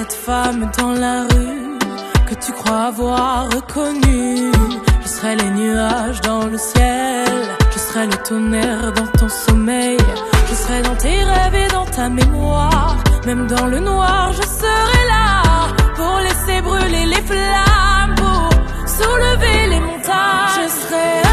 cette femme dans la rue que tu crois avoir reconnue. Je serai les nuages dans le ciel, je serai le tonnerre dans ton sommeil, je serai dans tes rêves et dans ta mémoire. Même dans le noir, je serai là pour laisser brûler les flammes, pour soulever les montagnes. Je serai